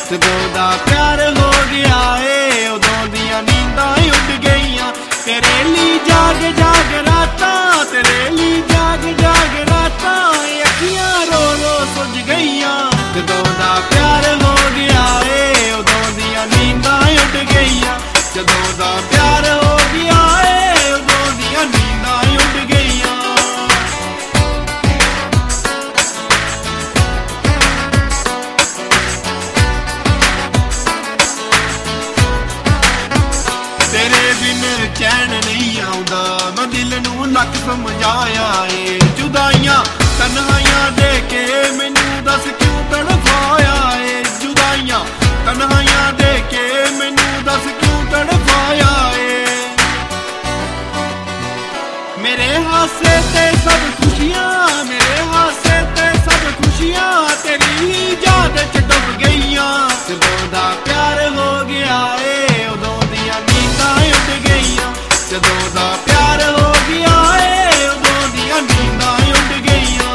ਜਦੋਂ ਦਾ ਪਿਆਰ ਹੋ ਗਿਆ ਏ ਉਦੋਂ ਦੀਆਂ ਨੀਂਦਾਂ ਉੱਡ ਗਈਆਂ। ਤੇਰੇ ਲਈ ਜਾਗ ਜਾਗ ਰਾਤਾਂ, ਤੇਰੇ ਲਈ ਜਾਗ ਜਾਗ ਰਾਤਾਂ, ਅੱਖੀਆਂ ਰੋ ਰੋ ਸੁੱਜ ਗਈਆਂ। ਜਦੋਂ ਦਾ ਪਿਆਰ ਹੋ ਗਿਆ ਏ ਉਦੋਂ ਦੀਆਂ ਨੀਂਦਾਂ ਉੱਡ ਗਈਆਂ। ਜਦੋਂ ਦਾ ਪਿਆਰ ਹੋ ਗਿਆ ਏ ਉਦੋਂ ਦੀਆਂ ਨੀਂਦਾਂ ਉੱਡ ਗਈਆਂ। ਤੇਰੇ ਬਿਨ ਚੈਨ ਨਹੀਂ ਆਉਂਦਾ, ਮੈਂ ਦਿਲ ਨੂੰ ਲੱਖ ਸਮਝਾਇਆ ਏ। ਜੁਦਾਈਆਂ ਤਨਹਾਈਆਂ ਦੇ ਕੇ ਮੈਨੂੰ ਦੱਸ ਕਿਉਂ ਤੜਫਾਇਆ ਏ। ਜੁਦਾਈਆਂ ਤਨਹਾਈਆਂ ਦੇ ਕੇ ਮੈਨੂੰ ਦੱਸ ਕਿਉਂ ਤੜਫਾਇਆ ਏ। ਮੇਰੇ ਹਾਸੇ ਤੇ ਸਭ ਖੁਸ਼ੀਆਂ, ਮੇਰੇ ਹਾਸੇ ਤੇ ਸਭ ਖੁਸ਼ੀਆਂ ਤੇਰੀ ਯਾਦ ਚ ਡੁੱਬ ਗਈਆਂ। ਜਦੋਂ ਦਾ ਪਿਆਰ ਹੋ ਗਿਆ ਏ ਉਦੋਂ ਦੀਆਂ ਨੀਂਦਾਂ ਉੱਡ ਗਈਆਂ। ਜਦੋਂ ਦਾ ਪਿਆਰ ਹੋ ਗਿਆ ਏ ਉਦੋਂ ਦੀਆਂ ਨੀਂਦਾਂ ਉੱਡ ਗਈਆਂ।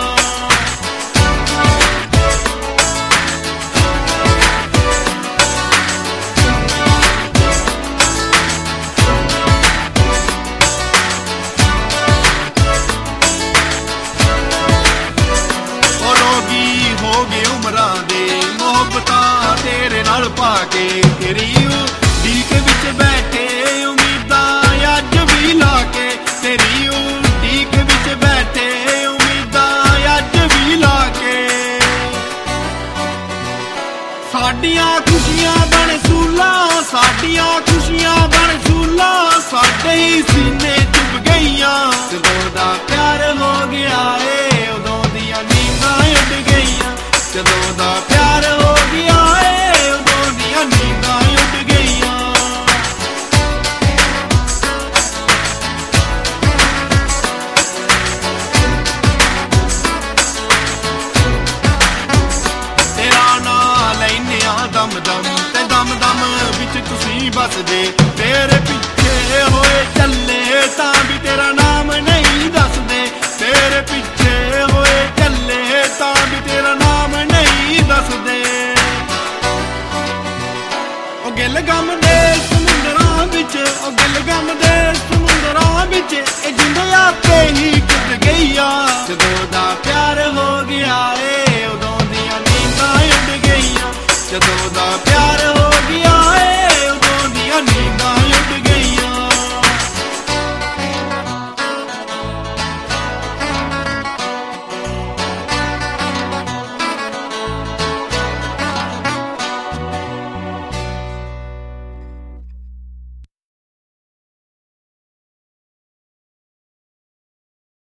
ਹੋ ਗਏ ਉਮਰਾਂ ਦੇ ਮੁਹੱਬਤਾਂ ਤੇਰੇ ਨਾਲ ਪਾ ਕੇ। ਤੇਰੀ ਉਡੀਕ ਵਿੱਚ ਬੈਠੇ ਉਮੀਦਾਂ ਅੱਜ ਵੀ ਲਾ ਕੇ। ਤੇਰੀ ਉਡੀਕ ਵਿੱਚ ਬੈਠੇ ਉਮੀਦਾਂ ਅੱਜ ਵੀ ਲਾ ਕੇ। ਸਾਡੀਆਂ ਖੁਸ਼ੀਆਂ ਬਣ ਸੂਲਾਂ, ਸਾਡੀਆਂ ਖੁਸ਼ੀਆਂ ਬਣ ਸੂਲਾਂ ਸਾਡੇ ਹੀ ਸੀਨੇ ਚੁੱਭ ਗਈਆਂ। ਜਦੋਂ ਦਾ ਪਿਆਰ ਹੋ ਗਿਆ ਏ ਉਦੋਂ ਦੀਆਂ ਨੀਂਦਾਂ ਉੱਡ ਗਈਆਂ। ਜਦੋਂ ਦਾ ਪਿਆਰ ਹੋ ਗਿਆ ਏ ਉਦੋਂ ਦੀਆਂ ਨੀਂਦਾਂ ਉੱਡ ਗਈਆਂ। ਤੇਰਾ ਨਾਂ ਲੈਨੇ ਆ ਦਮ ਦਮ ਤੇ ਦਮ ਦਮ ਵਿੱਚ ਤੁਸੀਂ ਵੱਸਦੇ। ਤੇਰੇ ਪਿੱਛੇ ਹੋਏ ਚੱਲੇ ਤਾਂ ਵੀ ਤੇਰਾ ਨਾਮ ਨਹੀਂ ਦੱਸਦੇ। ਤੇਰੇ ਪਿੱਛੇ ਹੋਏ ਚੱਲੇ ਤਾਂ ਵੀ ਤੇਰਾ ਨਾਮ ਨਹੀਂ ਦੱਸਦੇ। ਉਹ ਗਿਲ ਗਮ ਦੇ ਸਮੁੰਦਰਾਂ ਵਿੱਚ, ਉਹ ਗਿਲ ਗਮ ਦੇ ਸਮੁੰਦਰਾਂ ਵਿੱਚ ਇਹ ਜਿੰਦ ਆਪੇ ਹੀ ਟੁੱਟ ਗਈਆਂ। ਜਦੋਂ ਦਾ ਪਿਆਰ ਹੋ